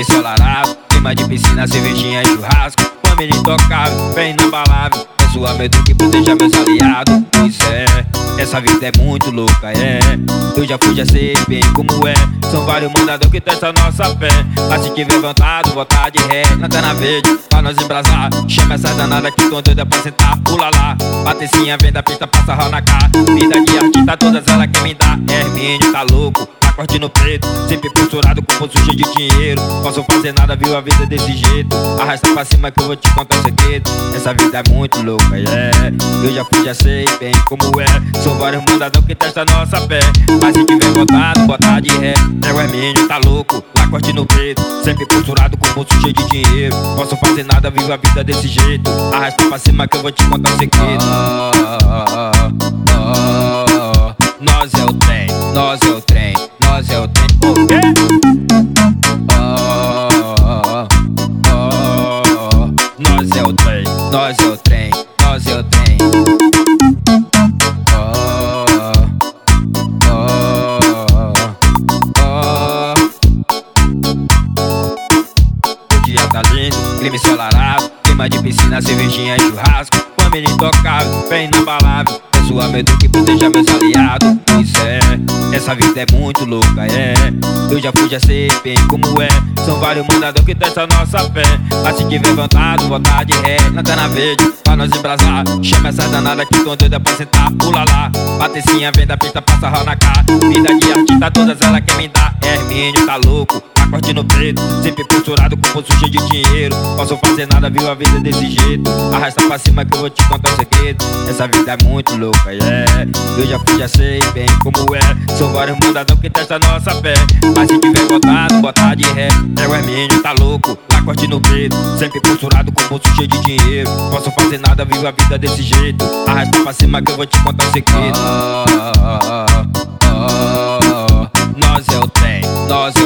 clima ensolarado, clima de piscina, cervejinha e churrasco. Família intocável, bem inabalável, é sua medo que proteja meus aliados. Pois é, essa vida é muito louca, é. Eu já fui, já sei bem como é. São vários mandadores que testam nossa fé. Mas se tiver vontade, botar de ré lanterna verde, pra nós embrasar. Chama essa danada que tão doida pra sentar, pula lá. Patricinha vem da pista, passa rola na cara. Vida de artista, todas elas quer me dar. Hermínio tá louco, corte no peito, sempre posturado com bolso cheio de dinheiro. Posso fazer nada, viu a vida desse jeito. Arrasta pra cima que eu vou te contar um segredo. Essa vida é muito louca, yeah. Eu já fui, já sei bem como é. São vários mandadão que testa nossa fé. Mas se tiver vontade, botar de ré. É o Hermínio, tá louco, lá corte no peito, sempre posturado com bolso cheio de dinheiro. Posso fazer nada, viu a vida desse jeito. Arrasta pra cima que eu vou te contar um segredo. Nós é o trem, nós é o trem, nós é o trem. O quê? Nós é o trem, nós é o trem, nós é o trem. O dia tá lindo, clima ensolarado, clima de piscina, cervejinha e churrasco. Família intocável, bem inabalável, é sua medo que proteja meus aliados. Pois é, essa vida é muito louca, é. Eu já fui, já sei bem como é. São vários mandadores que testam nossa fé. Mas se tiver vontade, botar de ré lanterna verde, pra nós embrasar. Chama essa danada que tão doida pra sentar, pula lá. Patricinha vem da pista, passa rola na cara. Vida de artista, todas elas quer me dar. Hermínio tá louco, corte no peito, sempre posturado com bolso cheio de dinheiro. Posso fazer nada, viu a vida desse jeito. Arrasta pra cima que eu vou te contar um segredo. Essa vida é muito louca, yeah. Eu já fui, já sei bem como é. São vários mandadão que testa nossa fé. Mas se tiver vontade, botar de ré. É o Hermínio, tá louco, lá corte no peito, sempre posturado com bolso cheio de dinheiro. Posso fazer nada, viu a vida desse jeito. Arrasta pra cima que eu vou te contar um segredo. Nós é o trem, nós